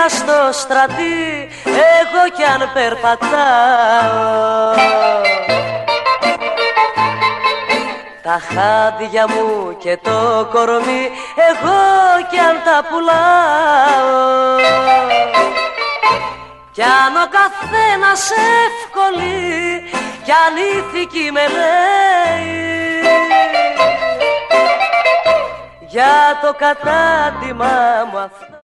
στο στρατή, εγώ κι αν περπατάω. Τα χάδια μου και το κορμί, εγώ κι αν τα πουλάω. Κι αν ο καθένας εύκολη κι ανήθικη με λέει, για το κατάντημά μου αυτό